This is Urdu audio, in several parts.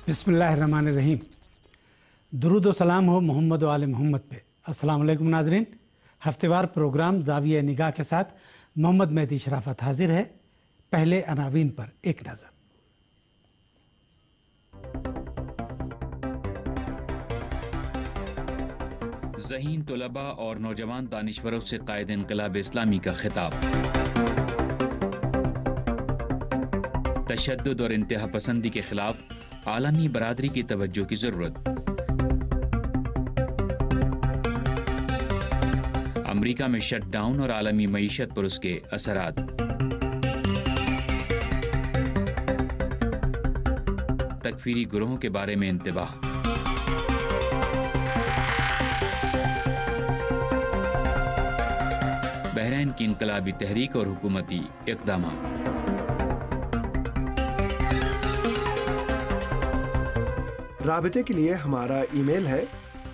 बिस्मिल्लाहिर्रहमानिर्रहीम। दुरूद व सलाम हो मोहम्मद व आले मोहम्मद पे। अस्सलाम वालेकुम नाज़रीन। हफ्तेवार प्रोग्राम ज़ाविया निगाह के साथ मोहम्मद मेहदी शराफत हाजिर है। पहले अनावीन पर एक नज़र। ज़हीन तुलबा और नौजवान दानिश्वरों से कायद इनकलाब इस्लामी का खिताब। तशद्दुद और इंतहा पसंदी के खिलाफ आलमी बरादरी की तवज्जो की ज़रूरत। अमरीका में शटडाउन और आलमी मईशत पर उसके असरात। तकफीरी गुरोहों के बारे में इंतबाह। बहरीन की इनकलाबी तहरीक और हुकूमती इक़दामात। राबते के लिए हमारा ईमेल है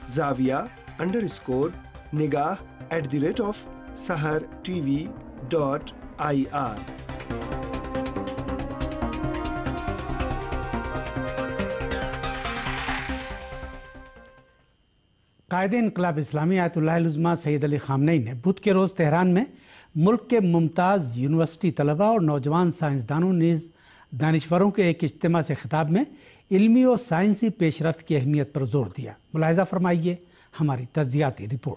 zavia_nigaah@sahartv.ir। कायदे इनकलाब इस्लामी आयतुल्लाह उज़्मा सैयद अली ख़ामनई ने बुध के रोज़ तेहरान में मुल्क के मुमताज़ यूनिवर्सिटी तलबा और नौजवान साइंसदानों नीज़ दानिश्वरों के एक इज्तिमा से खिताब में इल्मी और साइंसी पेशरफ्त की अहमियत पर जोर दिया। मुलाहिज़ा फरमाइए हमारी तज्ज़ियाती रिपोर्ट।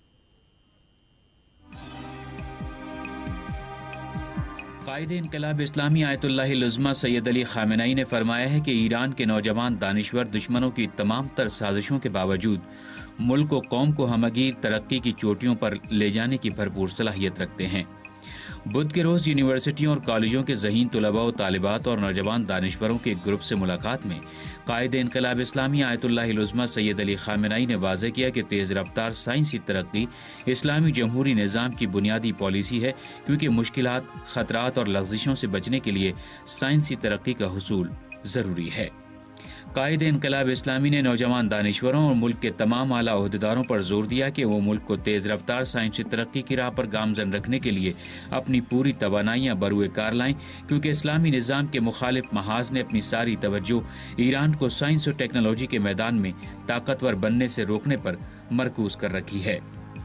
कायदे इनकलाब इस्लामी आयतुल्लाह उज़्मा सैयद अली ख़ामनई ने फरमाया है कि ईरान के नौजवान दानिश्वर दुश्मनों की तमाम तर साजिशों के बावजूद मुल्क व कौम को हमगीर तरक्की की चोटियों पर ले जाने की भरपूर सलाहियत रखते हैं। बुध के रोज़ यूनिवर्सिटियों और कॉलेजों के ज़हीन तुलबा व तालिबात और नौजवान दानिश्वरों के एक ग्रुप से मुलाकात में कायदे इनकलाब इस्लामी आयतुल्लाह उज़्मा सैयद अली ख़ामनई ने वाज़ेह किया कि तेज़ रफ्तार साइंसी तरक्की इस्लामी जमहूरी निज़ाम की बुनियादी पॉलिसी है, क्योंकि मुश्किलात, ख़तरात और लग़ज़िशों से बचने के लिए साइंसी तरक्की का हुसूल ज़रूरी है। कायदे इनकलाब इस्लामी ने नौजवान दानिश्वरों और मुल्क के तमाम आला ओहदेदारों पर जोर दिया कि वो मुल्क को तेज़ रफ्तार साइंसी तरक्की की राह पर गामजन रखने के लिए अपनी पूरी तवानाइयाँ बरूए कार लाएं, क्योंकि इस्लामी निज़ाम के मुखालिफ महाज ने अपनी सारी तवज्जो ईरान को साइंस और टेक्नोलॉजी के मैदान में ताकतवर बनने से रोकने पर मरकूज कर रखी है।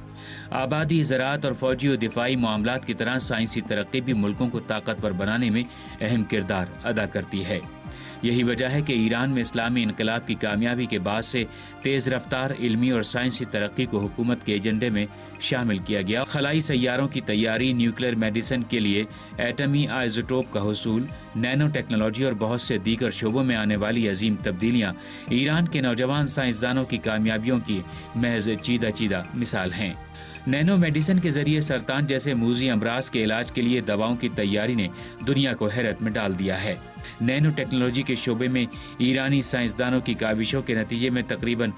आबादी, ज़राअत और फौजी और दिफाई मामलात की तरह साइंसी तरक्की भी मुल्कों को ताकतवर बनाने में अहम किरदार अदा करती है। यही वजह है कि ईरान में इस्लामी इनकलाब की कामयाबी के बाद से तेज़ रफ्तार इल्मी और साइंसी तरक्की को हुकूमत के एजेंडे में शामिल किया गया। खलाई सैयारों की तैयारी, न्यूक्लियर मेडिसिन के लिए एटमी आइसोटोप का हुसूल, नैनो टेक्नोलॉजी और बहुत से दीगर शोबों में आने वाली अजीम तब्दीलियाँ ईरान के नौजवान साइंसदानों की कामयाबियों की महज चीदा मिसाल हैं। नैनो मेडिसिन के जरिए सरतान जैसे मूजी अमराज के इलाज के लिए दवाओं की तैयारी ने दुनिया को हैरत में डाल दिया है। नैनो टेक्नोलॉजी के शोबे में ईरानी साइंसदानों की काविशों के नतीजे में तकरीबन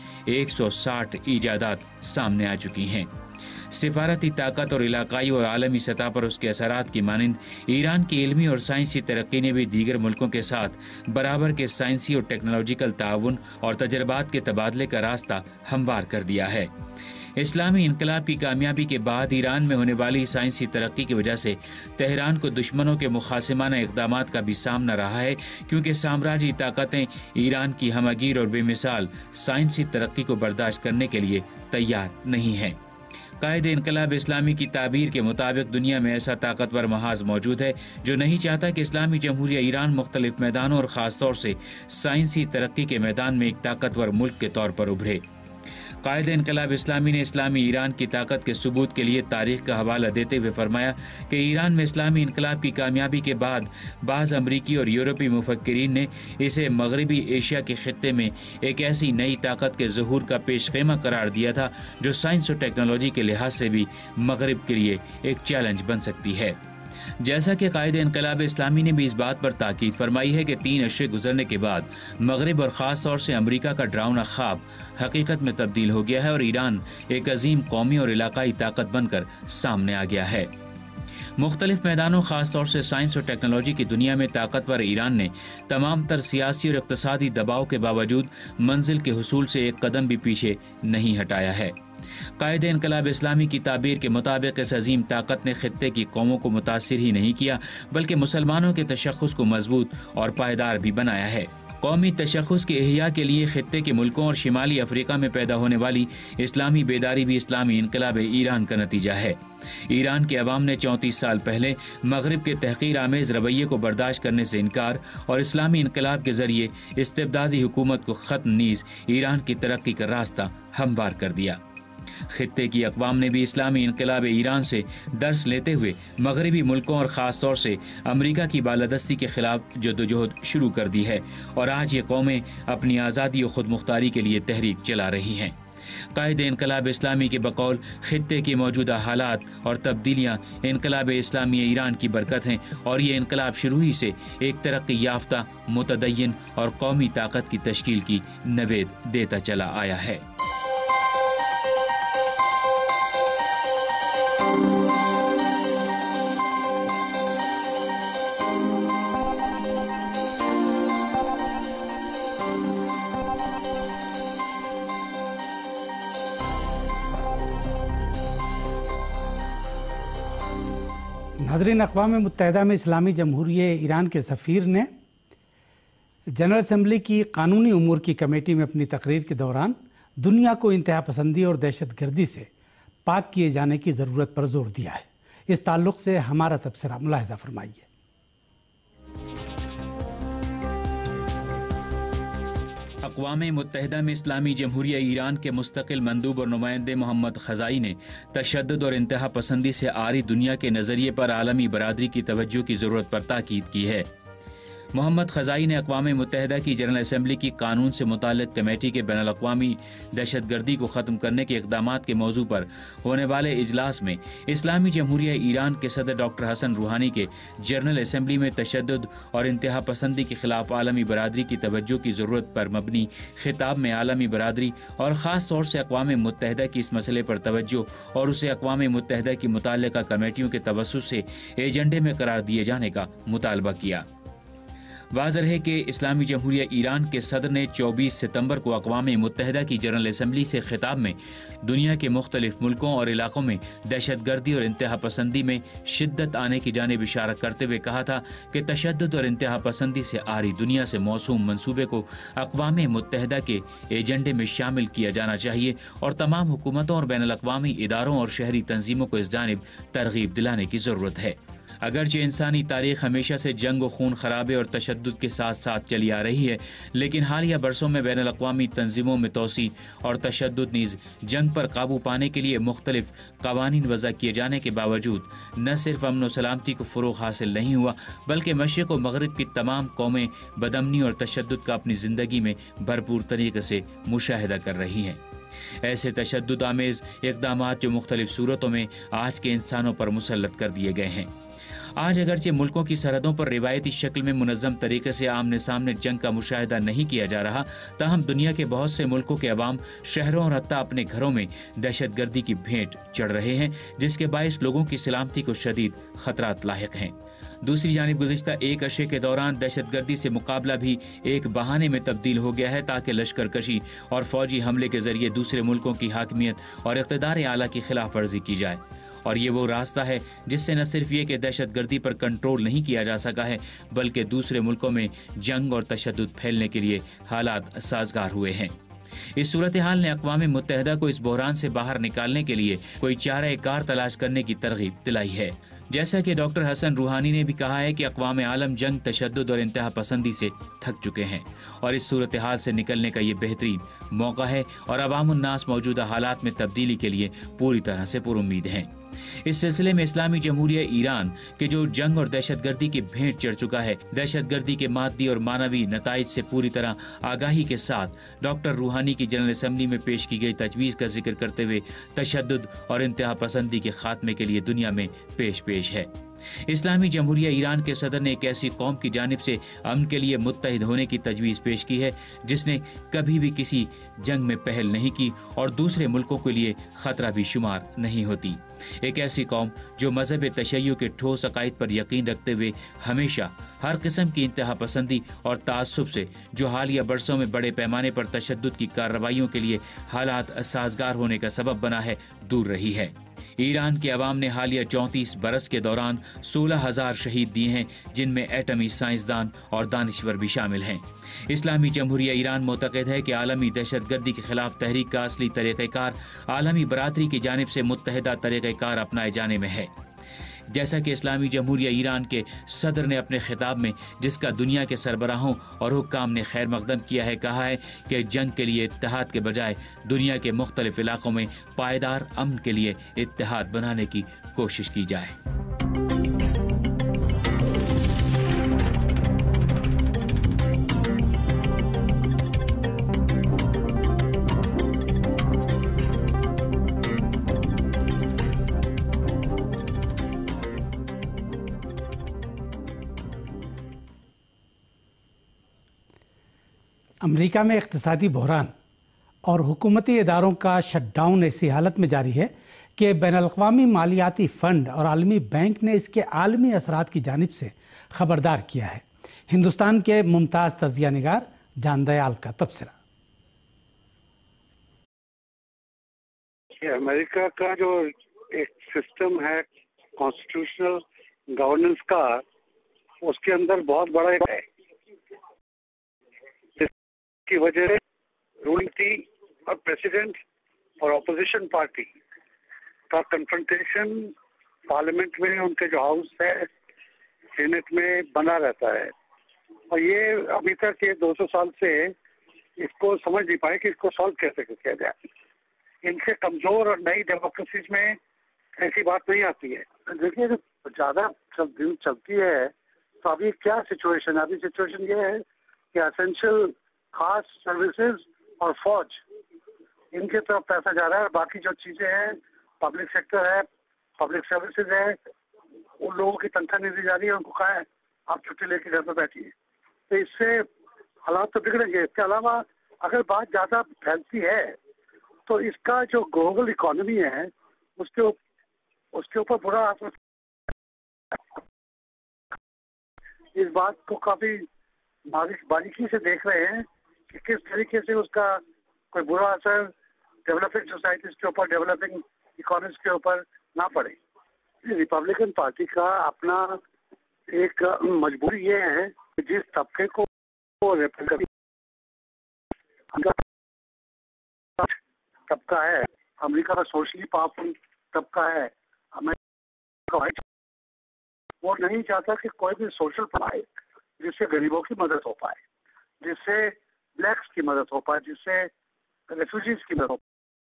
160 ईजादात सामने आ चुकी हैं। सिफारती ताकत और इलाकाई और आलमी सतह पर उसके असरात की मानिंद ईरान की इल्मी और साइंसी तरक्की ने भी दीगर मुल्कों के साथ बराबर के साइंसी और टेक्नोलॉजिकल ताउन और तजर्बात के तबादले का रास्ता हमवार कर दिया है। इस्लामी इनकलाब की कामयाबी के बाद ईरान में होने वाली साइंसी तरक्की की वजह से तेहरान को दुश्मनों के मुखासिमाना इक़दामात का भी सामना रहा है, क्योंकि साम्राज्यी ताकतें ईरान की हमगीर और बेमिसाल साइंसी तरक्की को बर्दाश्त करने के लिए तैयार नहीं हैं। कायदे इनकलाब इस्लामी की ताबीर के मुताबिक दुनिया में ऐसा ताकतवर महाज मौजूद है जो नहीं चाहता कि इस्लामी जमहूरिया ईरान मुख्तलिफ मैदानों और ख़ास तौर से साइंसी तरक्की के मैदान में एक ताकतवर मुल्क के तौर पर उभरे। कायदे इनकलाब इस्लामी ने इस्लामी ईरान की ताकत के सबूत के लिए तारीख का हवाला देते हुए फरमाया कि ईरान में इस्लामी इनकलाब की कामयाबी के बाद बाज़ अमरीकी और यूरोपीय मुफक्किरीन ने इसे मगरबी एशिया के खित्ते में एक ऐसी नई ताकत के ज़हूर का पेशखेमा करार दिया था जो साइंस और टेक्नोलॉजी के लिहाज से भी मगरब के लिए एक चैलेंज बन सकती है। जैसा कि कायदे इनकलाब इस्लामी ने भी इस बात पर ताकीद फरमाई है कि 3 अशरे गुजरने के बाद मगरब और ख़ास तौर से अमरीका का डरावना ख्वाब हकीकत में तब्दील हो गया है और ईरान एक अजीम कौमी और इलाकाई ताकत बनकर सामने आ गया है। मुख्तलिफ मैदानों ख़ास तौर से साइंस और टेक्नोलॉजी की दुनिया में ताकतवर ईरान ने तमाम तर सियासी और इक़्तिसादी दबाव के बावजूद मंजिल के हुसूल से एक कदम भी पीछे नहीं हटाया है। कायदे इनकलाब इस्लामी की ताबीर के मुताबिक इस अजीम ताकत ने खित्ते की कौमों को मुतासिर ही नहीं किया बल्कि मुसलमानों के तशख़्ख़ुस को मजबूत और पायदार भी बनाया है। قومی تشخص کے احیاء کے لیے خطے کے ملکوں اور شمالی افریقہ میں پیدا ہونے والی اسلامی بیداری بھی اسلامی انقلاب ایران کا نتیجہ ہے۔ ایران کے عوام نے 34 سال پہلے مغرب کے تحقیر آمیز رویے کو برداشت کرنے سے انکار اور اسلامی انقلاب کے ذریعے استبدادی حکومت کو ختم نیز ایران کی ترقی کا راستہ ہموار کر دیا۔ خطے کی اقوام نے بھی اسلامی انقلاب ایران سے درس لیتے ہوئے مغربی ملکوں اور خاص طور سے امریکہ کی بالادستی کے خلاف جدوجہد شروع کر دی ہے اور آج یہ قومیں اپنی آزادی و خود مختاری کے لیے تحریک چلا رہی ہیں۔ قائد انقلاب اسلامی کے بقول خطے کی موجودہ حالات اور تبدیلیاں انقلاب اسلامی ایران کی برکت ہیں اور یہ انقلاب شروع ہی سے ایک ترقی یافتہ متدین اور قومی طاقت کی تشکیل کی نوید دیتا چلا آیا ہے۔ ناظرین، اقوام متحدہ میں اسلامی جمہوریہ ایران کے سفیر نے جنرل اسمبلی کی قانونی امور کی کمیٹی میں اپنی تقریر کے دوران دنیا کو انتہا پسندی اور دہشت گردی سے پاک کیے جانے کی ضرورت پر زور دیا ہے۔ اس تعلق سے ہمارا تبصرہ ملاحظہ فرمائیے۔ اقوام متحدہ میں اسلامی جمہوریہ ایران کے مستقل مندوب اور نمائندے محمد خزائی نے تشدد اور انتہا پسندی سے عاری دنیا کے نظریے پر عالمی برادری کی توجہ کی ضرورت پر تاکید کی ہے۔ محمد خزائی نے اقوام متحدہ کی جنرل اسمبلی کی قانون سے متعلق کمیٹی کے بین الاقوامی دہشت گردی کو ختم کرنے کے اقدامات کے موضوع پر ہونے والے اجلاس میں اسلامی جمہوریہ ایران کے صدر ڈاکٹر حسن روحانی کے جنرل اسمبلی میں تشدد اور انتہا پسندی کے خلاف عالمی برادری کی توجہ کی ضرورت پر مبنی خطاب میں عالمی برادری اور خاص طور سے اقوام متحدہ کی اس مسئلے پر توجہ اور اسے اقوام متحدہ کی متعلقہ کمیٹیوں کے توسط سے ایجنڈے میں قرار دیے جانے کا مطالبہ کیا۔ واضح ہے کہ اسلامی جمہوریہ ایران کے صدر نے 24 ستمبر کو اقوام متحدہ کی جنرل اسمبلی سے خطاب میں دنیا کے مختلف ملکوں اور علاقوں میں دہشت گردی اور انتہا پسندی میں شدت آنے کی جانب اشارہ کرتے ہوئے کہا تھا کہ تشدد اور انتہا پسندی سے عاری دنیا سے موسوم منصوبے کو اقوام متحدہ کے ایجنڈے میں شامل کیا جانا چاہیے اور تمام حکومتوں اور بین الاقوامی اداروں اور شہری تنظیموں کو اس جانب ترغیب دلانے کی ضرورت ہے۔ اگرچہ انسانی تاریخ ہمیشہ سے جنگ و خون خرابے اور تشدد کے ساتھ ساتھ چلی آ رہی ہے، لیکن حالیہ برسوں میں بین الاقوامی تنظیموں میں توسیع اور تشدد نیز جنگ پر قابو پانے کے لیے مختلف قوانین وضع کیے جانے کے باوجود نہ صرف امن و سلامتی کو فروغ حاصل نہیں ہوا بلکہ مشرق و مغرب کی تمام قومیں بدامنی اور تشدد کا اپنی زندگی میں بھرپور طریقے سے مشاہدہ کر رہی ہیں۔ ایسے تشدد آمیز اقدامات جو مختلف صورتوں میں آج کے انسانوں پر مسلط کر دیے گئے ہیں۔ آج اگرچہ ملکوں کی سرحدوں پر روایتی شکل میں منظم طریقے سے آمنے سامنے جنگ کا مشاہدہ نہیں کیا جا رہا، تاہم دنیا کے بہت سے ملکوں کے عوام شہروں اور حتیٰ اپنے گھروں میں دہشت گردی کی بھینٹ چڑھ رہے ہیں، جس کے باعث لوگوں کی سلامتی کو شدید خطرات لاحق ہیں۔ دوسری جانب گزشتہ ایک عرصے کے دوران دہشت گردی سے مقابلہ بھی ایک بہانے میں تبدیل ہو گیا ہے تاکہ لشکر کشی اور فوجی حملے کے ذریعے دوسرے ملکوں کی حاکمیت اور اقتدار اعلیٰ کی خلاف ورزی کی جائے، اور یہ وہ راستہ ہے جس سے نہ صرف یہ کہ دہشت گردی پر کنٹرول نہیں کیا جا سکا ہے بلکہ دوسرے ملکوں میں جنگ اور تشدد پھیلنے کے لیے حالات سازگار ہوئے ہیں۔ اس صورتحال نے اقوام متحدہ کو اس بحران سے باہر نکالنے کے لیے کوئی چارہ کار تلاش کرنے کی ترغیب دلائی ہے۔ جیسا کہ ڈاکٹر حسن روحانی نے بھی کہا ہے کہ اقوام عالم جنگ، تشدد اور انتہا پسندی سے تھک چکے ہیں اور اس صورتحال سے نکلنے کا یہ بہترین موقع ہے اور عوام الناس موجودہ حالات میں تبدیلی کے لیے پوری طرح سے پر امید ہیں۔ اس سلسلے میں اسلامی جمہوریہ ایران کے جو جنگ اور دہشت گردی کی بھینٹ چڑھ چکا ہے، دہشت گردی کے مادی اور معنوی نتائج سے پوری طرح آگاہی کے ساتھ ڈاکٹر روحانی کی جنرل اسمبلی میں پیش کی گئی تجویز کا ذکر کرتے ہوئے تشدد اور انتہا پسندی کے خاتمے کے لیے دنیا میں پیش ہے۔ اسلامی جمہوریہ ایران کے صدر نے ایک ایسی قوم کی جانب سے امن کے لیے متحد ہونے کی تجویز پیش کی ہے جس نے کبھی بھی کسی جنگ میں پہل نہیں کی اور دوسرے ملکوں کے لیے خطرہ بھی شمار نہیں ہوتی۔ ایک ایسی قوم جو مذہب تشیع کے ٹھوس عقائد پر یقین رکھتے ہوئے ہمیشہ ہر قسم کی انتہا پسندی اور تعصب سے، جو حالیہ برسوں میں بڑے پیمانے پر تشدد کی کارروائیوں کے لیے حالات سازگار ہونے کا سبب بنا ہے، دور رہی ہے۔ ایران کے عوام نے حالیہ 34 برس کے دوران 16,000 شہید دیے ہیں، جن میں ایٹمی سائنسدان اور دانشور بھی شامل ہیں۔ اسلامی جمہوریہ ایران معتقد ہے کہ عالمی دہشت گردی کے خلاف تحریک کا اصلی طریقہ کار عالمی برادری کی جانب سے متحدہ طریقہ کار اپنائے جانے میں ہے۔ جیسا کہ اسلامی جمہوریہ ایران کے صدر نے اپنے خطاب میں، جس کا دنیا کے سربراہوں اور حکام نے خیر مقدم کیا ہے، کہا ہے کہ جنگ کے لیے اتحاد کے بجائے دنیا کے مختلف علاقوں میں پائیدار امن کے لیے اتحاد بنانے کی کوشش کی جائے۔ امریکہ میں اقتصادی بحران اور حکومتی اداروں کا شٹ ڈاؤن ایسی حالت میں جاری ہے کہ بین الاقوامی مالیاتی فنڈ اور عالمی بینک نے اس کے عالمی اثرات کی جانب سے خبردار کیا ہے۔ ہندوستان کے ممتاز تجزیہ نگار جان دیال کا تبصرہ۔ امریکہ کا جو ایک سسٹم ہے کانسٹیٹیوشنل گورننس کا، اس کے اندر بہت بڑا ہے کی وجہ سے رولنگ تھی اور پریسیڈنٹ اور اپوزیشن پارٹی کا کنفرنٹیشن پارلیمنٹ میں، ان کے جو ہاؤس ہے سینٹ میں بنا رہتا ہے، اور یہ ابھی تک یہ 200 سال سے اس کو سمجھ نہیں پائے کہ اس کو سالو کیسے کیا جائے۔ ان سے کمزور اور نئی ڈیموکریسیز میں ایسی بات نہیں آتی ہے۔ دیکھیے زیادہ دن چلتی ہے تو ابھی کیا سچویشن ہے؟ ابھی سچویشن یہ ہے کہ اسینشیل خاص سروسز اور فوج، ان کے طرف پیسہ جا رہا ہے، اور باقی جو چیزیں ہیں پبلک سیکٹر ہے، پبلک سروسز ہے، ان لوگوں کی تنخواہ نہیں دی جا رہی ہے، ان کو کہا ہے آپ چھٹی لے کے گھر پہ بیٹھیے۔ تو اس سے حالات تو بگڑیں گے۔ اس کے علاوہ اگر بات زیادہ پھیلتی ہے تو اس کا جو گلوبل اکانومی ہے اس کے اوپر برا اثر، اس بات کو کافی باریکی سے دیکھ رہے ہیں کہ کس طریقے سے اس کا کوئی برا اثر ڈیولپنگ سوسائٹیز کے اوپر، ڈیولپنگ اکانومیز کے اوپر نہ پڑے۔ ریپبلکن پارٹی کا اپنا ایک مجبوری یہ ہے کہ جس طبقے کو طبقہ ہے، امریکہ کا سوشلی پاورفل طبقہ ہے، وہ نہیں چاہتا کہ کوئی بھی سوشل پڑھائے جس سے غریبوں کی مدد ہو پائے، جس سے بلیکس کی مدد ہو پائے، جس سے ریفیوجیز کی مدد ہو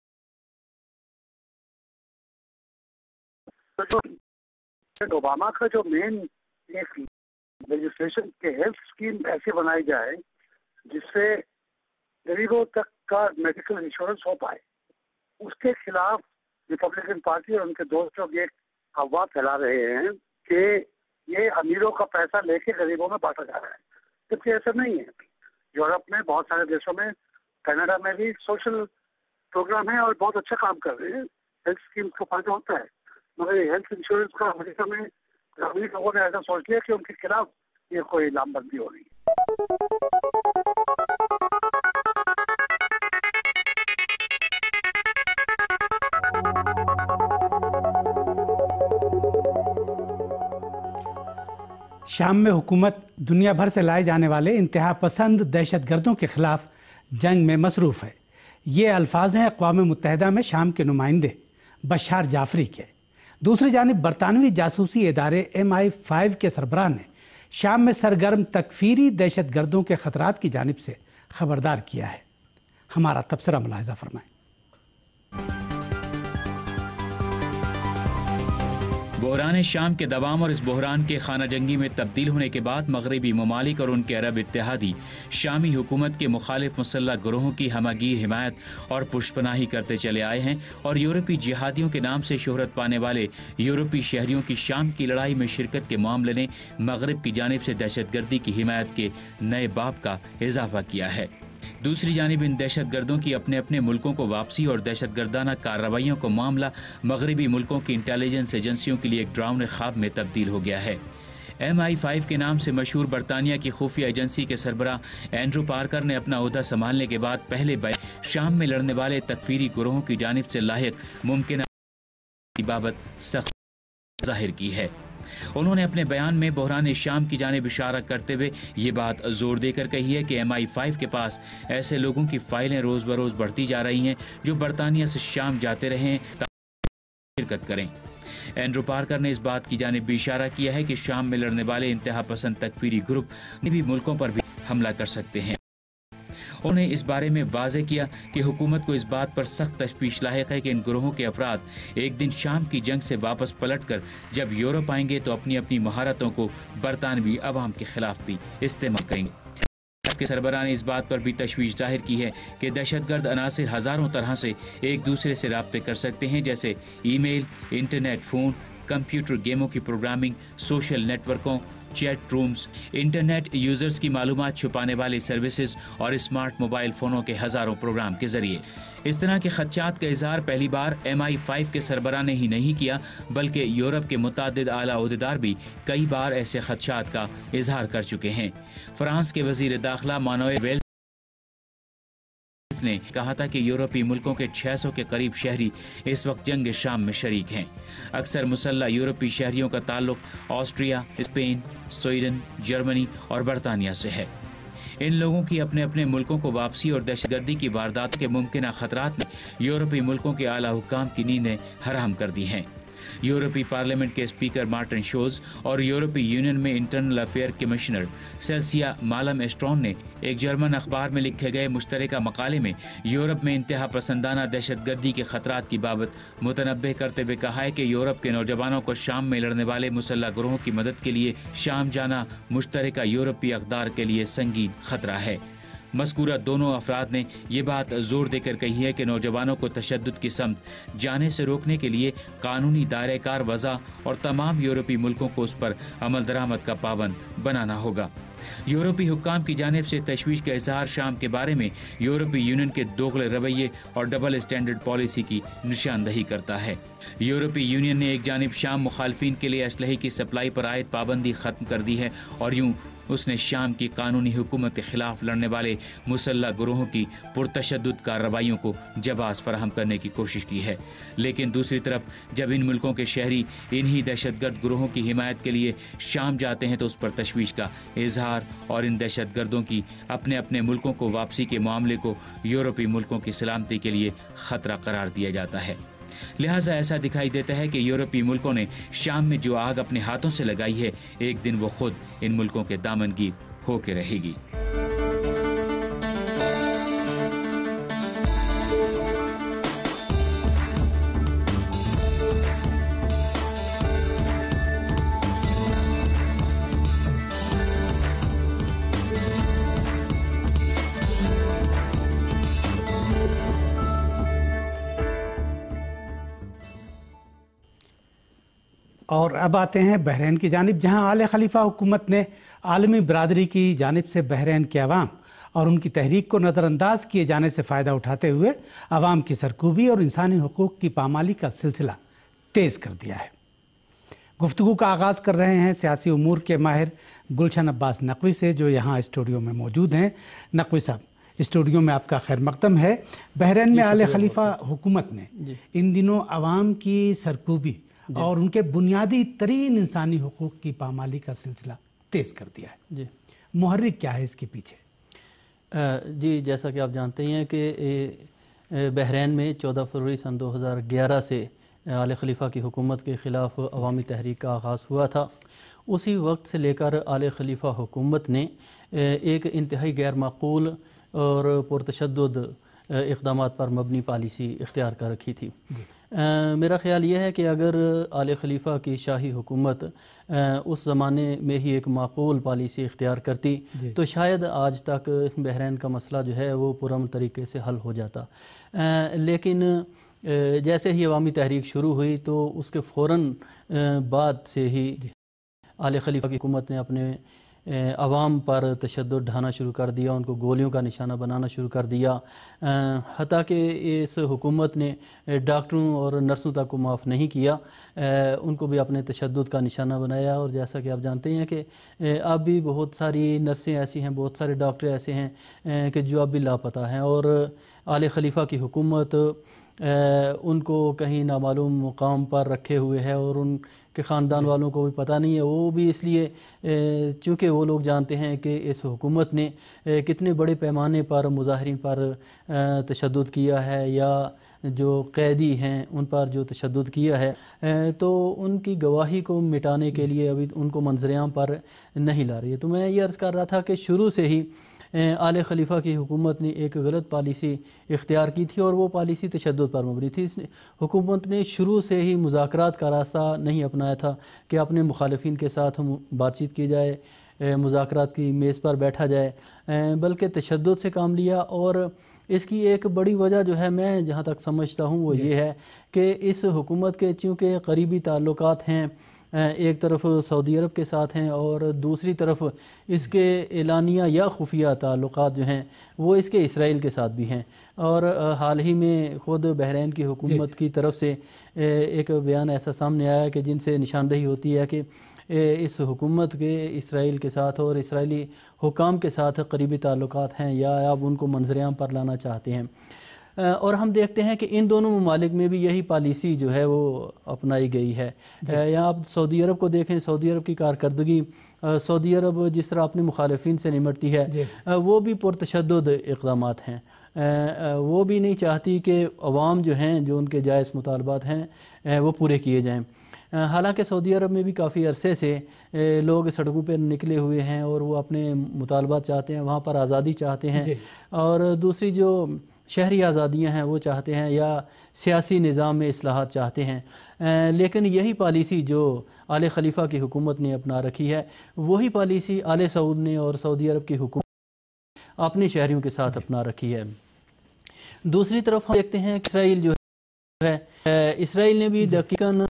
پائے۔ تو اوباما کا جو مین ایک لیجسلیشن کے ہیلتھ اسکیم ایسی بنائی جائے جس سے غریبوں تک کا میڈیکل انشورنس ہو پائے، اس کے خلاف ریپبلکن پارٹی اور ان کے دوست لوگ ایک افواہ پھیلا رہے ہیں کہ یہ امیروں کا پیسہ لے کے غریبوں میں بانٹا جا رہا ہے، جبکہ ایسا نہیں ہے۔ یورپ میں بہت سارے دیشوں میں، کینیڈا میں بھی سوشل پروگرام ہے اور بہت اچھا کام کر رہے ہیں، ہیلتھ اسکیم کا فائدہ ہوتا ہے، مگر یہ ہیلتھ انشورنس کا امریکہ میں امریکہ لوگوں نے ایسا سوچ لیا کہ ان کے خلاف یہ کوئی لام بندی ہو رہی ہے۔ شام میں حکومت دنیا بھر سے لائے جانے والے انتہا پسند دہشت گردوں کے خلاف جنگ میں مصروف ہے۔ یہ الفاظ ہیں اقوام متحدہ میں شام کے نمائندے بشار جعفری کے۔ دوسری جانب برطانوی جاسوسی ادارے MI5 کے سربراہ نے شام میں سرگرم تکفیری دہشت گردوں کے خطرات کی جانب سے خبردار کیا ہے۔ ہمارا تبصرہ ملاحظہ فرمائیں۔ بحران شام کے دوام اور اس بحران کے خانہ جنگی میں تبدیل ہونے کے بعد مغربی ممالک اور ان کے عرب اتحادی شامی حکومت کے مخالف مسلح گروہوں کی ہمگیر حمایت اور پشپناہی کرتے چلے آئے ہیں، اور یورپی جہادیوں کے نام سے شہرت پانے والے یورپی شہریوں کی شام کی لڑائی میں شرکت کے معاملے نے مغرب کی جانب سے دہشت گردی کی حمایت کے نئے باب کا اضافہ کیا ہے۔ دوسری جانب ان دہشت گردوں کی اپنے اپنے ملکوں کو واپسی اور دہشت گردانہ کارروائیوں کو معاملہ مغربی ملکوں کی انٹیلیجنس ایجنسیوں کے لیے ایک ڈراؤنے خواب میں تبدیل ہو گیا ہے۔ MI5 کے نام سے مشہور برطانیہ کی خفیہ ایجنسی کے سربراہ اینڈرو پارکر نے اپنا عہدہ سنبھالنے کے بعد پہلے شام میں لڑنے والے تکفیری گروہوں کی جانب سے لاحق ممکنہ बाबत सख्त जाहिर की है। उन्होंने अपने बयान में बहरान शाम की जानिब इशारा करते हुए ये बात जोर देकर कही है कि MI5 के पास ऐसे लोगों की फाइलें रोज बरोज बढ़ती जा रही हैं जो बरतानिया से शाम जाते रहे ताकि शिरकत करें। एंड्रू पार्कर ने इस बात की जानिब भी इशारा किया है कि शाम में लड़ने वाले इंतहा पसंद तकफीरी ग्रुप भी मुल्कों पर भी हमला कर सकते हैं। उन्होंने इस बारे में वाज़ेह किया कि हुकूमत को इस बात पर सख्त तशवीश लाहिक है कि इन ग्रोहों के अफराद एक दिन शाम की जंग से वापस पलटकर जब यूरोप आएंगे तो अपनी अपनी महारतों को बरतानवी अवाम के खिलाफ भी इस्तेमाल करेंगे। के सरबराह ने इस बात पर भी तशवीश जाहिर की है कि दहशतगर्द अनासिर हज़ारों तरह से एक दूसरे से राब्ते कर सकते हैं, जैसे ईमेल, इंटरनेट, फ़ोन, कंप्यूटर गेमों की प्रोग्रामिंग, सोशल नेटवर्कों, चैट रूम्स, इंटरनेट यूजर्स की मालूमात छुपाने वाली सर्विसेज और स्मार्ट मोबाइल फ़ोनों के हज़ारों प्रोग्राम के ज़रिए। इस तरह के खदशात का इजहार पहली बार MI5 के सरबराह ने ही नहीं किया, बल्कि यूरोप के मुतादिद आला ओहदेदार भी कई बार ऐसे खदशात का इजहार कर चुके हैं। फ्रांस के वजीर दाखिला मानुएल वेल्स ने कहा था कि यूरोपीय मुल्कों के 600 के करीब शहरी इस वक्त जंग शाम में शरीक हैं। अक्सर मुसल्लह यूरोपीय शहरियों का ताल्लुक ऑस्ट्रिया, स्पेन, स्वीडन, जर्मनी और बरतानिया से है। इन लोगों की अपने अपने मुल्कों को वापसी और दहशतगर्दी की वारदात के मुमकिन खतरात ने यूरोपीय मुल्कों के आला हुक्काम की नींदें हराम कर दी हैं। यूरोपीय पार्लियामेंट के स्पीकर मार्टिन शोज और यूरोपीय यूनियन में internal affair commissioner Cecilia Malmstrom ने एक जर्मन अखबार में लिखे गए मुश्तरका मकाले में यूरोप में इंतहा पसंदाना दहशतगर्दी के खतरात की बाबत मुतनब्बे करते हुए कहा है कि यूरोप के नौजवानों को शाम में लड़ने वाले मुसल्लह ग्रोहों की मदद के लिए शाम जाना मुश्तरका यूरोपीय अक़दार के लिए संगीन खतरा है। मज़कूरा दोनों अफराद ने यह बात जोर देकर कही है कि नौजवानों को तशद्दुद की समत जाने से रोकने के लिए कानूनी दायरे कार वज़ा और तमाम यूरोपीय मुल्कों को उस पर अमल दरामद का पाबंद बनाना होगा। यूरोपीय हुक्काम की जानिब से तशवीश का इजहार शाम के बारे में यूरोपीय यूनियन के दोगले रवैये और डबल स्टैंडर्ड पॉलिसी की निशानदही करता है। यूरोपीय यूनियन ने एक जानिब शाम मुखालफिन के लिए असलहे की सप्लाई पर आयद पाबंदी खत्म कर दी है और यूं उसने शाम की कानूनी हुकूमत के खिलाफ लड़ने वाले मुसल्लह ग्रोहों की पुरतशद्दुद कार्रवाइयों को जवाज़ फराहम करने की कोशिश की है। लेकिन दूसरी तरफ जब इन मुल्कों के शहरी इन्हीं दहशतगर्द ग्रोहों की हिमायत के लिए शाम जाते हैं तो उस पर तशवीश का इजहार और इन दहशतगर्दों की अपने अपने मुल्कों को वापसी के मामले को यूरोपीय मुल्कों की सलामती के लिए खतरा करार दिया जाता है। लिहाजा ऐसा दिखाई देता है कि यूरोपीय मुल्कों ने शाम में जो आग अपने हाथों से लगाई है, एक दिन वो खुद इन मुल्कों के दामनगीर होकर रहेगी। और अब आते हैं बहरीन की जानिब, जहां आले खलीफा हुकूमत ने आलमी बरादरी की जानिब से बहरीन के अवाम और उनकी तहरीक को नज़रअंदाज किए जाने से फ़ायदा उठाते हुए अवाम की सरकूबी और इंसानी हुकूक की पामाली का सिलसिला तेज़ कर दिया है। गुफ्तगू का आगाज़ कर रहे हैं सियासी उमूर के माहिर गुलशन अब्बास नकवी से, जो यहाँ स्टूडियो में मौजूद हैं। नकवी साहब, स्टूडियो में आपका खैर मकदम है। बहरीन में आले खलीफा हुकूमत ने इन दिनों अवाम की सरकूबी और उनके बुनियादी तरीन इंसानी हुकूक की पामाली का सिलसिला तेज़ कर दिया है जी। मुहर्रिक क्या है इसके पीछे? जी, जैसा कि आप जानते हैं कि बहरीन में 14 फरवरी सन 2011 से आले खलीफा की हुकूमत के ख़िलाफ़ अवामी तहरीक का आगाज़ हुआ था। उसी वक्त से लेकर आले खलीफा हुकूमत ने एक इंतहाई गैर माकूल और पुरतशद्दुद इक़दामात पर मबनी पॉलिसी इख्तियार कर रखी थी। मेरा ख़्याल ये है कि अगर आले खलीफा की शाही हुकूमत उस ज़माने में ही एक माकूल पॉलिसी इख्तियार करती तो शायद आज तक बहरीन का मसला जो है वो पुरअमन तरीके से हल हो जाता। लेकिन जैसे ही अवामी तहरीक शुरू हुई तो उसके फ़ौरन बाद से ही आले खलीफा की हुकूमत ने अपने अवाम पर तशद्दुद ढाना शुरू कर दिया, उनको गोलियों का निशाना बनाना शुरू कर दिया। हत्ता कि इस हुकूमत ने डॉक्टरों और नर्सों तक को माफ़ नहीं किया, उनको भी अपने तशद्दुद का निशाना बनाया। और जैसा कि आप जानते हैं कि अब भी बहुत सारी नर्सें ऐसी हैं, बहुत सारे डॉक्टर ऐसे हैं कि जो अब भी लापता हैं। और आले खलीफा की हुकूमत उनको कहीं नामालूम मुकाम पर रखे हुए है और उनके ख़ानदान वालों को भी पता नहीं है। वो भी इसलिए चूँकि वो लोग जानते हैं कि इस हुकूमत ने कितने बड़े पैमाने पर मुजाहिरीन पर तशद्दुद किया है या जो कैदी हैं उन पर जो तशद्दुद किया है, तो उनकी गवाही को मिटाने के लिए अभी उनको मंजर-ए-आम पर नहीं ला रही है। तो मैं ये अर्ज़ कर रहा था कि शुरू से ही आले खलीफा की हुकूमत ने एक गलत पॉलिसी इख्तियार की थी और वो पॉलिसी तशद्दुद पर मबनी थी। इस हुकूमत ने शुरू से ही मुज़ाकरात का रास्ता नहीं अपनाया था कि अपने मुखालिफिन के साथ बातचीत की जाए, मुज़ाकरात की मेज़ पर बैठा जाए, बल्कि तशद्दुद से काम लिया। और इसकी एक बड़ी वजह जो है, मैं जहाँ तक समझता हूँ, वो ये है कि इस हुकूमत के चूँकि करीबी ताल्लुकात हैं, एक तरफ सऊदी अरब के साथ हैं और दूसरी तरफ इसके एलानिया या खुफिया ताल्लुकात जो हैं वो इसके इसराइल के साथ भी हैं। और हाल ही में ख़ुद बहरीन की हुकूमत की तरफ से एक बयान ऐसा सामने आया कि जिनसे निशानदेही होती है कि इस हुकूमत के इसराइल के साथ और इसराइली हुकाम के साथ करीबी ताल्लुकात हैं या अब उनको मंजर-ए-आम पर लाना चाहते हैं। और हम देखते हैं कि इन दोनों ममालिक में भी यही पॉलिसी जो है वो अपनाई गई है। यहाँ आप सऊदी अरब को देखें, सऊदी अरब की कारकर्दगी, सऊदी अरब जिस तरह अपने मुखालिफिन से निमटती है, वो भी पुरतशद्दुद इक़दामात हैं। वो भी नहीं चाहती कि अवाम जो हैं, जो उनके जायज़ मुतालबात हैं, वो पूरे किए जाएँ। हालांकि सऊदी अरब में भी काफ़ी अरसे से लोग सड़कों पर निकले हुए हैं और वो अपने मुतालबात चाहते हैं, वहाँ पर आज़ादी चाहते हैं। और दूसरी जो शहरी आज़ादियाँ हैं वो चाहते हैं या सियासी निज़ाम में इस्लाहात चाहते हैं। लेकिन यही पॉलिसी जो आले खलीफा की हुकूमत ने अपना रखी है, वही पॉलिसी आले सऊद ने और सऊदी अरब की हुकूमत अपने शहरियों के साथ अपना रखी है। दूसरी तरफ हम देखते हैं कि इसराइल जो है, इसराइल ने भी दकीकन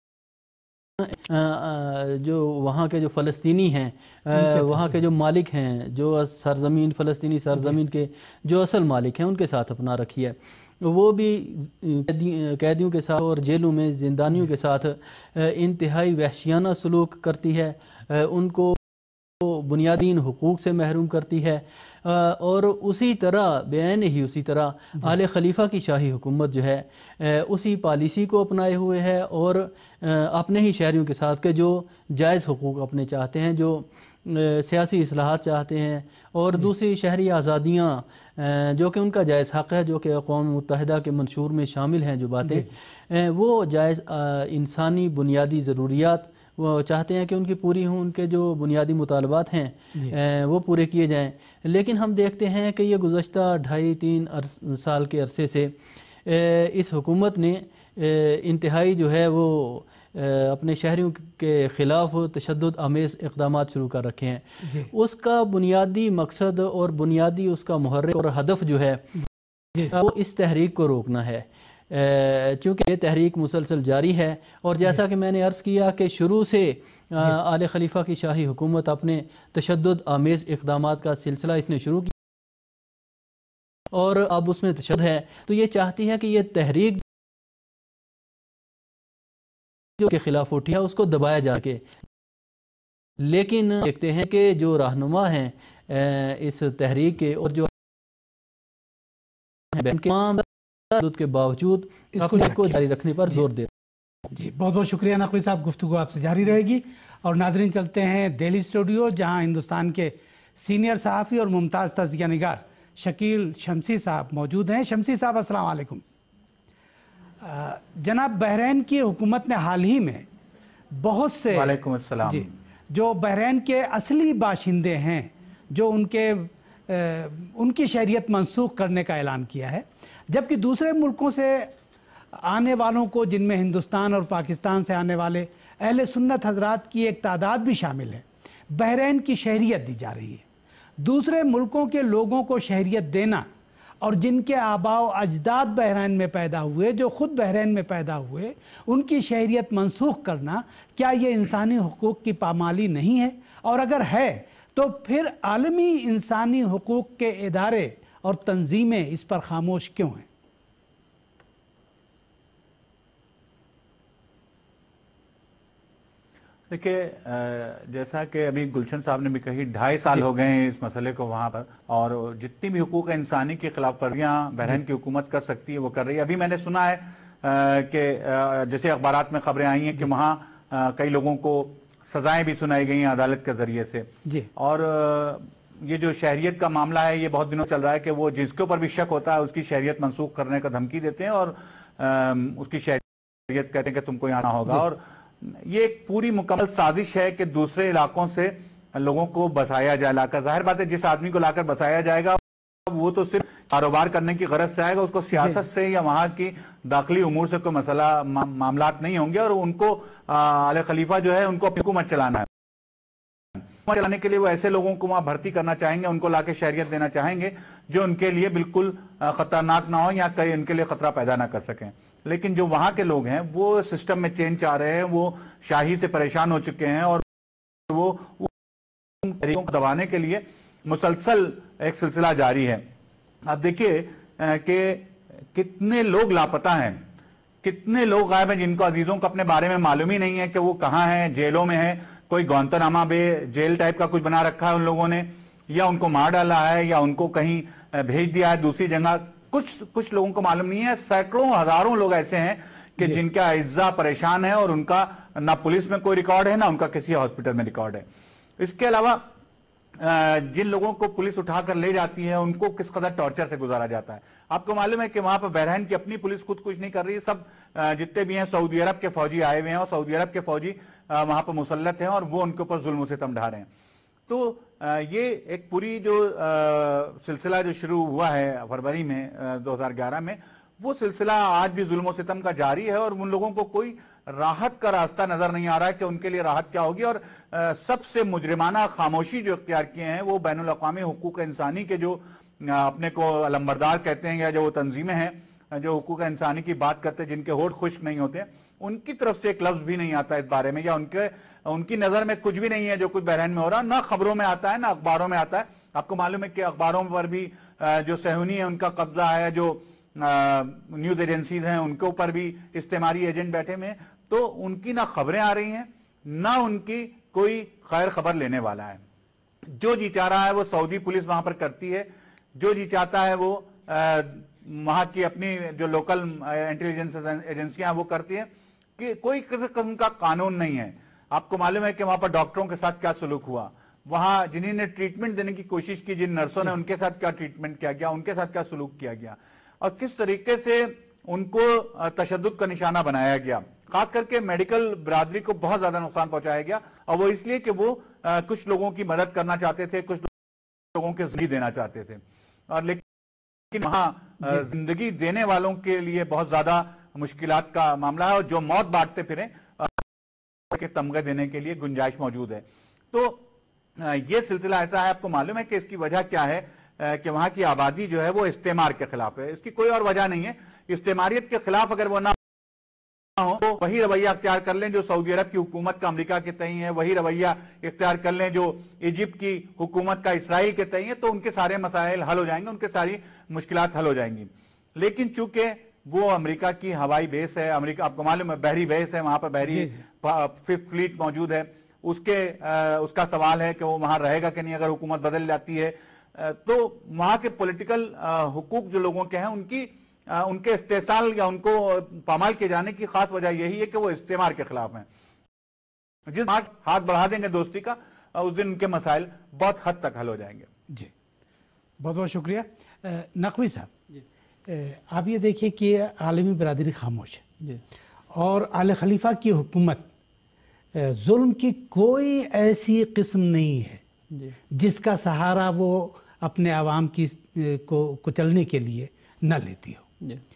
जो वहाँ के जो फ़लस्तीनी हैं, वहाँ के जो मालिक हैं, जो सरज़मीन फ़लस्तीनी सरज़मीन के जो असल मालिक हैं, उनके साथ अपना रखी है। वो भी कैदियों के साथ और जेलों में ज़िंदानियों के साथ इंतहाई वहशियाना सलूक करती है, उनको बुनियादी हुकूक से महरूम करती है। और उसी तरह बेन ही उसी तरह आले खलीफा की शाही हुकूमत जो है उसी पॉलिसी को अपनाए हुए है और अपने ही शहरियों के साथ के जो जायज़ हुकूक अपने चाहते हैं, जो सियासी इस्लाहात चाहते हैं और दूसरी शहरी आज़ादियाँ जो कि उनका जायज़ हक़ है, जो कि अक़वाम मुत्तहिदा के मंशूर में शामिल हैं, जो बातें वो जायज़ इंसानी बुनियादी ज़रूरियात वो चाहते हैं कि उनकी पूरी हों, उनके जो बुनियादी मुतालबात हैं वो पूरे किए जाएं। लेकिन हम देखते हैं कि ये गुज़श्ता 2.5-3 साल के अरसे से इस हुकूमत ने इंतहाई जो है वो अपने शहरियों के ख़िलाफ़ तशद्दुद आमेज़ इक़दामात शुरू कर रखे हैं। उसका बुनियादी मकसद और बुनियादी उसका मुहर्रिक और हदफ जो है वो इस तहरीक को रोकना है, चूँकि ये तहरीक मुसलसल जारी है। और जैसा कि मैंने अर्ज़ किया कि शुरू से आले खलीफा की शाही हुकूमत अपने तशद्दुद आमेज़ इक़दामात का सिलसिला इसने शुरू किया और अब उसमें तशद्दुद है, तो ये चाहती है कि ये तहरीक जो के ख़िलाफ़ उठी है उसको दबाया जा सके। लेकिन देखते हैं कि जो रहनुमा हैं इस तहरीक के और जो के बावजूद इसको जारी रखने पर जोर दे। जी, बहुत बहुत शुक्रिया नकवी साहब, गुफ्तगू आपसे जारी रहेगी। और नाज़रीन, चलते हैं दिल्ली स्टूडियो, जहां हिंदुस्तान के सीनियर सहाफ़ी और मुमताज़ तज़किया निगार शकील शमसी साहब मौजूद हैं। शमसी साहब, अस्सलाम वालेकुम। जनाब, बहरीन की हुकूमत ने हाल ही में बहुत से वालेकुम अस्सलाम जी जो बहरीन के असली बाशिंदे हैं, जो उनकी शहरियत मनसूख करने का ऐलान किया है, जबकि दूसरे मुल्कों से आने वालों को, जिनमें हिंदुस्तान और पाकिस्तान से आने वाले अहले सुन्नत हजरात की एक तादाद भी शामिल है, बहरीन की शहरियत दी जा रही है। दूसरे मुल्कों के लोगों को शहरियत देना और जिनके आबाओ अजदाद बहरीन में पैदा हुए, जो ख़ुद बहरीन में पैदा हुए, उनकी शहरियत मनसूख करना, क्या ये इंसानी हुकूक़ की पामाली नहीं है? और अगर है तो फिर आलमी इंसानी हुकूक़ के इदारे और तंजीमें इस पर खामोश क्यों हैं? دیکھیے جیسا کہ ابھی گلشن صاحب نے بھی کہی 2.5 سال ہو گئے ہیں اس مسئلے کو وہاں پر، اور جتنی بھی حقوق انسانی کی خلاف ورزیاں بحرین کی حکومت کر سکتی ہے وہ کر رہی ہے۔ ابھی میں نے سنا ہے کہ جیسے اخبارات میں خبریں آئی ہیں کہ وہاں کئی لوگوں کو سزائیں بھی سنائی گئی ہیں عدالت کے ذریعے سے، اور یہ جو شہریت کا معاملہ ہے یہ بہت دنوں چل رہا ہے کہ وہ جس کے اوپر بھی شک ہوتا ہے اس کی شہریت منسوخ کرنے کا دھمکی دیتے ہیں اور اس کی شہریت کہتے ہیں کہ تم کو یہاں آنا ہوگا، اور یہ ایک پوری مکمل سازش ہے کہ دوسرے علاقوں سے لوگوں کو بسایا جائے لا کر۔ ظاہر بات ہے جس آدمی کو لا کر بسایا جائے گا وہ تو صرف کاروبار کرنے کی غرض سے آئے گا، اس کو سیاست سے یا وہاں کی داخلی امور سے کوئی مسئلہ معاملات نہیں ہوں گے، اور ان کو آل خلیفہ جو ہے ان کو اپنی حکومت چلانا ہے۔ حکومت چلانے کے لیے وہ ایسے لوگوں کو وہاں بھرتی کرنا چاہیں گے، ان کو لا کے شہریت دینا چاہیں گے جو ان کے لیے بالکل خطرناک نہ ہو یا کہیں ان کے لیے خطرہ پیدا نہ کر سکیں۔ لیکن جو وہاں کے لوگ ہیں وہ سسٹم میں چینج چاہ رہے ہیں، وہ شاہی سے پریشان ہو چکے ہیں، اور وہ تحریکوں کو دبانے کے لیے مسلسل ایک سلسلہ جاری ہے۔ اب دیکھیے کہ کتنے لوگ لاپتہ ہیں، کتنے لوگ غائب ہیں جن کو عزیزوں کو اپنے بارے میں معلوم ہی نہیں ہے کہ وہ کہاں ہیں، جیلوں میں ہیں، کوئی گوانتانامہ بے جیل ٹائپ کا کچھ بنا رکھا ہے ان لوگوں نے، یا ان کو مار ڈالا ہے یا ان کو کہیں بھیج دیا ہے دوسری جگہ، کچھ لوگوں کو معلوم نہیں ہے۔ سینکڑوں ہزاروں لوگ ایسے ہیں کہ جن کا اعزا پریشان ہے اور ان کا نہ پولیس میں کوئی ریکارڈ ہے نہ ان کا کسی ہاسپٹل میں ریکارڈ ہے۔ اس کے علاوہ جن لوگوں کو پولیس اٹھا کر لے جاتی ہے ان کو کس قدر ٹارچر سے گزارا جاتا ہے۔ آپ کو معلوم ہے کہ وہاں پر بحرین کی اپنی پولیس خود کچھ نہیں کر رہی، سب جتنے بھی ہیں سعودی عرب کے فوجی آئے ہوئے ہیں، اور سعودی عرب کے فوجی وہاں پر مسلط ہیں اور وہ ان کے اوپر ظلم و ستم ڈھا رہے ہیں۔ تو یہ ایک پوری جو سلسلہ جو شروع ہوا ہے فروری میں 2011 میں، وہ سلسلہ آج بھی ظلم و ستم کا جاری ہے، اور ان لوگوں کو کوئی راحت کا راستہ نظر نہیں آ رہا ہے کہ ان کے لیے راحت کیا ہوگی۔ اور سب سے مجرمانہ خاموشی جو اختیار کیے ہیں وہ بین الاقوامی حقوق انسانی کے جو اپنے کو علمبردار کہتے ہیں یا جو تنظیمیں ہیں جو حقوق انسانی کی بات کرتے ہیں، جن کے ہونٹ خشک نہیں ہوتے، ان کی طرف سے ایک لفظ بھی نہیں آتا اس بارے میں، یا ان کی نظر میں کچھ بھی نہیں ہے جو کچھ بحرین میں ہو رہا، نہ خبروں میں آتا ہے نہ اخباروں میں آتا ہے۔ آپ کو معلوم ہے کہ اخباروں پر بھی جو صہیونی ہے ان کا قبضہ ہے، جو نیوز ایجنسیز ہیں ان کے اوپر بھی استعماری ایجنٹ بیٹھے ہوئے ہیں، تو ان کی نہ خبریں آ رہی ہیں نہ ان کی کوئی خیر خبر لینے والا ہے۔ جو جی چاہ رہا ہے وہ سعودی پولیس وہاں پر کرتی ہے، جو جی چاہتا ہے وہ وہاں کی اپنی جو لوکل انٹیلیجنس ایجنسیاں وہ کرتی ہیں، کہ کوئی کسی قسم کا قانون نہیں ہے۔ آپ کو معلوم ہے کہ وہاں پر ڈاکٹروں کے ساتھ کیا سلوک ہوا، وہاں جنہیں نے ٹریٹمنٹ دینے کی کوشش کی، جن نرسوں نے، ان کے ساتھ کیا ٹریٹمنٹ کیا گیا، ان کے ساتھ کیا سلوک کیا گیا، اور کس طریقے سے ان کو تشدد کا نشانہ بنایا گیا۔ خاص کر کے میڈیکل برادری کو بہت زیادہ نقصان پہنچایا گیا، اور وہ اس لیے کہ وہ کچھ لوگوں کی مدد کرنا چاہتے تھے، کچھ لوگوں کے زندگی دینا چاہتے تھے، اور لیکن وہاں زندگی دینے والوں کے لیے بہت زیادہ مشکلات کا معاملہ ہے، اور جو موت بانٹتے پھریں کے تمغے دینے کے لیے گنجائش موجود ہے۔ تو یہ سلسلہ ایسا ہے، آپ کو معلوم ہے کہ اس کی وجہ کیا ہے، کہ وہاں کی آبادی جو ہے وہ استعمار کے خلاف ہے، اس کی کوئی اور وجہ نہیں ہے۔ استعماریت کے خلاف اگر وہ نہ ہو تو وہی رویہ اختیار کر لیں جو سعودی عرب کی حکومت کا امریکہ کے تئیں ہے، وہی رویہ اختیار کر لیں جو ایجپٹ کی حکومت کا اسرائیل کے تئیں ہے، تو ان کے سارے مسائل حل ہو جائیں گے، ان کے ساری مشکلات حل ہو جائیں گی۔ لیکن چونکہ وہ امریکہ کی ہوائی بیس ہے، امریکہ آپ کو معلوم ہے بحری بیس ہے، وہاں پر بحری 5th فلیٹ موجود ہے، اس کا سوال ہے کہ وہ وہاں رہے گا کہ نہیں اگر حکومت بدل جاتی ہے۔ تو وہاں کے پولیٹیکل حقوق جو لوگوں کے ہیں ان کے استحصال یا ان کو پامال کیے جانے کی خاص وجہ یہی ہے کہ وہ استعمار کے خلاف ہیں۔ جس ہاتھ بڑھا دیں گے دوستی کا، اس دن ان کے مسائل بہت حد تک حل ہو جائیں گے۔ جی بہت بہت شکریہ نقوی صاحب۔ آپ یہ دیکھیے کہ عالمی برادری خاموش ہے، اور آل خلیفہ کی حکومت ظلم کی کوئی ایسی قسم نہیں ہے جس کا سہارا وہ اپنے عوام کی کو کچلنے کے لیے نہ لیتی ہو۔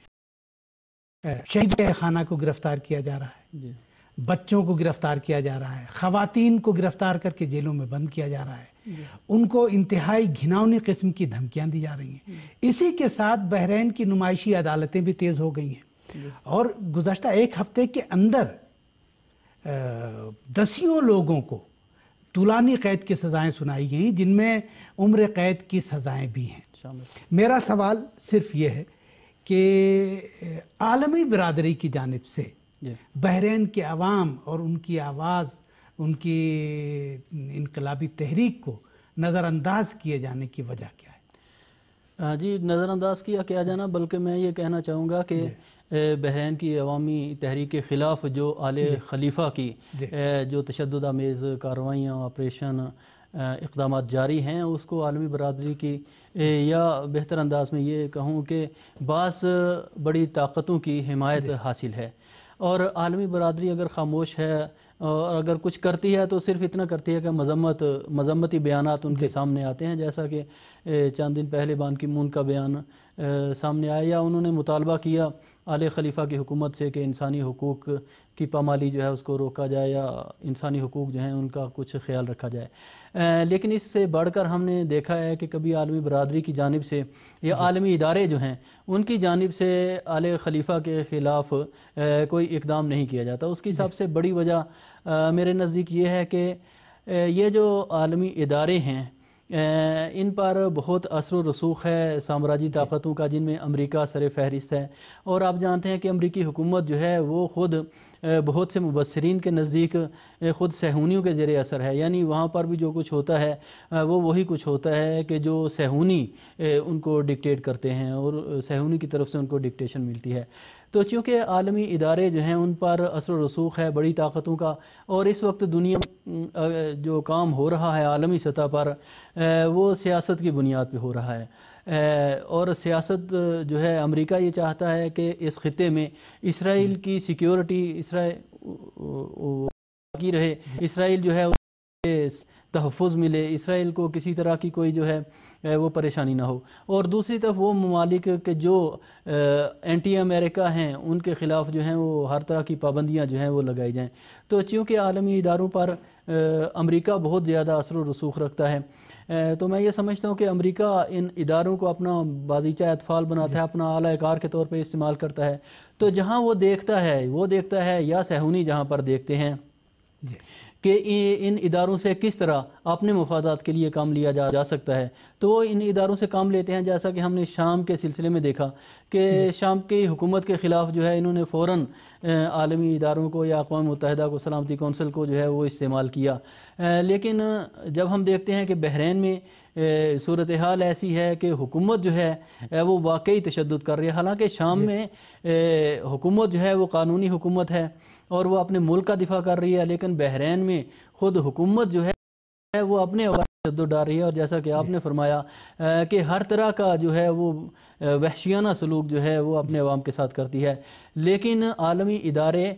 شہید خانہ کو گرفتار کیا جا رہا ہے، بچوں کو گرفتار کیا جا رہا ہے، خواتین کو گرفتار کر کے جیلوں میں بند کیا جا رہا ہے، ان کو انتہائی گھناؤنی قسم کی دھمکیاں دی جا رہی ہیں۔ اسی کے ساتھ بحرین کی نمائشی عدالتیں بھی تیز ہو گئی ہیں، اور گزشتہ ایک ہفتے کے اندر دسیوں لوگوں کو طولانی قید کی سزائیں سنائی گئیں، جن میں عمر قید کی سزائیں بھی ہیں۔ میرا سوال صرف یہ ہے کہ عالمی برادری کی جانب سے بحرین کے عوام اور ان کی آواز ان کی انقلابی تحریک کو نظر انداز کیے جانے کی وجہ کیا ہے؟ جی، نظر انداز کیا جانا، بلکہ میں یہ کہنا چاہوں گا کہ بحرین کی عوامی تحریک کے خلاف جو آل خلیفہ کی جو تشدد آمیز کارروائیاں، آپریشن، اقدامات جاری ہیں، اس کو عالمی برادری کی، یا بہتر انداز میں یہ کہوں کہ بعض بڑی طاقتوں کی حمایت حاصل ہے، اور عالمی برادری اگر خاموش ہے اور اگر کچھ کرتی ہے تو صرف اتنا کرتی ہے کہ مذمتی بیانات ان کے سامنے آتے ہیں، جیسا کہ چند دن پہلے بان کی مون کا بیان سامنے آیا، یا انہوں نے مطالبہ کیا آل خلیفہ کی حکومت سے کہ انسانی حقوق کی پامالی جو ہے اس کو روکا جائے، یا انسانی حقوق جو ہیں ان کا کچھ خیال رکھا جائے۔ لیکن اس سے بڑھ کر ہم نے دیکھا ہے کہ کبھی عالمی برادری کی جانب سے یا عالمی ادارے جو ہیں ان کی جانب سے آل خلیفہ کے خلاف کوئی اقدام نہیں کیا جاتا۔ اس کی سب سے بڑی وجہ میرے نزدیک یہ ہے کہ یہ جو عالمی ادارے ہیں ان پر بہت اثر و رسوخ ہے سامراجی طاقتوں کا، جن میں امریکہ سر فہرست ہے، اور آپ جانتے ہیں کہ امریکی حکومت جو ہے وہ خود بہت سے مبصرین کے نزدیک خود صہیونیوں کے زیر اثر ہے، یعنی وہاں پر بھی جو کچھ ہوتا ہے وہ وہی کچھ ہوتا ہے کہ جو صہیونی ان کو ڈکٹیٹ کرتے ہیں، اور صہیونی کی طرف سے ان کو ڈکٹیشن ملتی ہے۔ تو چونکہ عالمی ادارے جو ہیں ان پر اثر و رسوخ ہے بڑی طاقتوں کا، اور اس وقت دنیا جو کام ہو رہا ہے عالمی سطح پر وہ سیاست کی بنیاد پہ ہو رہا ہے، اور سیاست جو ہے امریکہ یہ چاہتا ہے کہ اس خطے میں اسرائیل کی سیکیورٹی باقی رہے، اسرائیل جو ہے تحفظ ملے، اسرائیل کو کسی طرح کی کوئی جو ہے وہ پریشانی نہ ہو، اور دوسری طرف وہ ممالک کے جو اینٹی امریکہ ہیں ان کے خلاف جو ہیں وہ ہر طرح کی پابندیاں جو ہیں وہ لگائی جائیں۔ تو چونکہ عالمی اداروں پر امریکہ بہت زیادہ اثر و رسوخ رکھتا ہے، تو میں یہ سمجھتا ہوں کہ امریکہ ان اداروں کو اپنا بازیچہ اطفال بناتا ہے، اپنا اعلیٰ کار کے طور پہ استعمال کرتا ہے۔ تو جہاں وہ دیکھتا ہے یا صہیونی جہاں پر دیکھتے ہیں کہ ان اداروں سے کس طرح اپنے مفادات کے لیے کام لیا جا سکتا ہے، تو وہ ان اداروں سے کام لیتے ہیں، جیسا کہ ہم نے شام کے سلسلے میں دیکھا کہ شام کی حکومت کے خلاف جو ہے انہوں نے فوراً عالمی اداروں کو یا اقوام متحدہ کو، سلامتی کونسل کو جو ہے وہ استعمال کیا۔ لیکن جب ہم دیکھتے ہیں کہ بحرین میں صورتحال ایسی ہے کہ حکومت جو ہے وہ واقعی تشدد کر رہی ہے، حالانکہ شام میں حکومت جو ہے وہ قانونی حکومت ہے اور وہ اپنے ملک کا دفاع کر رہی ہے، لیکن بحرین میں خود حکومت جو ہے وہ اپنے تشدد ڈال رہی ہے، اور جیسا کہ آپ نے فرمایا کہ ہر طرح کا جو ہے وہ وحشیانہ سلوک جو ہے وہ اپنے عوام کے ساتھ کرتی ہے، لیکن عالمی ادارے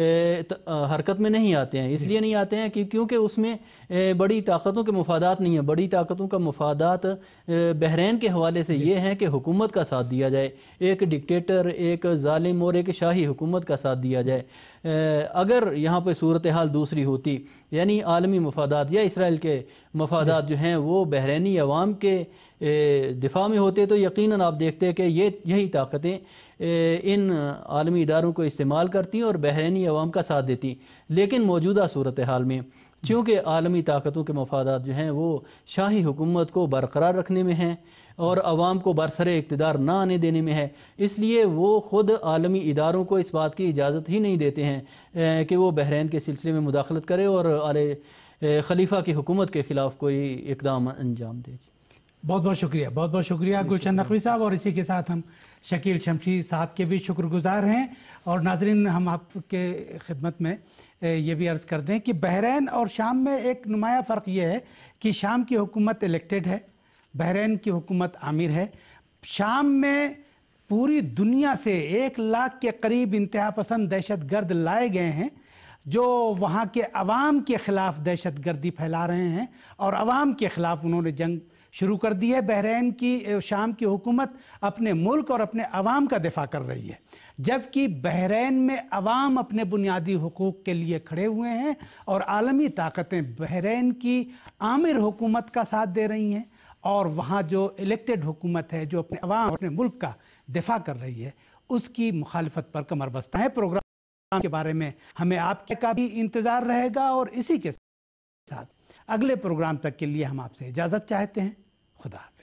حرکت میں نہیں آتے ہیں۔ اس لیے نہیں آتے ہیں کیونکہ اس میں بڑی طاقتوں کے مفادات نہیں ہیں۔ بڑی طاقتوں کا مفادات بحرین کے حوالے سے یہ ہیں کہ حکومت کا ساتھ دیا جائے، ایک ڈکٹیٹر، ایک ظالم اور ایک شاہی حکومت کا ساتھ دیا جائے۔ اگر یہاں پہ صورتحال دوسری ہوتی، یعنی عالمی مفادات یا اسرائیل کے مفادات جو ہیں وہ بحرینی عوام کے دفاع میں ہوتے، تو یقیناً آپ دیکھتے کہ یہی طاقتیں ان عالمی اداروں کو استعمال کرتی اور بحرینی عوام کا ساتھ دیتی۔ لیکن موجودہ صورتحال میں چونکہ عالمی طاقتوں کے مفادات جو ہیں وہ شاہی حکومت کو برقرار رکھنے میں ہیں اور عوام کو برسر اقتدار نہ آنے دینے میں ہے، اس لیے وہ خود عالمی اداروں کو اس بات کی اجازت ہی نہیں دیتے ہیں کہ وہ بحرین کے سلسلے میں مداخلت کرے اور آل خلیفہ کی حکومت کے خلاف کوئی اقدام انجام دے۔ بہت بہت شکریہ گلشن نقوی صاحب، اور اسی کے ساتھ ہم شکیل شمشی صاحب کے بھی شکر گزار ہیں۔ اور ناظرین، ہم آپ کے خدمت میں یہ بھی عرض کر دیں کہ بحرین اور شام میں ایک نمایاں فرق یہ ہے کہ شام کی حکومت الیکٹڈ ہے، بحرین کی حکومت آمر ہے۔ شام میں پوری دنیا سے 1 لاکھ کے قریب انتہا پسند دہشت گرد لائے گئے ہیں جو وہاں کے عوام کے خلاف دہشت گردی پھیلا رہے ہیں، اور عوام کے خلاف انہوں نے جنگ شروع کر دی ہے۔ بحرین کی شام کی حکومت اپنے ملک اور اپنے عوام کا دفاع کر رہی ہے، جبکہ بحرین میں عوام اپنے بنیادی حقوق کے لیے کھڑے ہوئے ہیں، اور عالمی طاقتیں بحرین کی آمر حکومت کا ساتھ دے رہی ہیں، اور وہاں جو الیکٹڈ حکومت ہے جو اپنے عوام اپنے ملک کا دفاع کر رہی ہے اس کی مخالفت پر کمر بستہ ہے۔ پروگرام کے بارے میں ہمیں آپ کا بھی انتظار رہے گا، اور اسی کے ساتھ اگلے پروگرام تک کے لیے ہم آپ سے اجازت چاہتے ہیں۔ خدا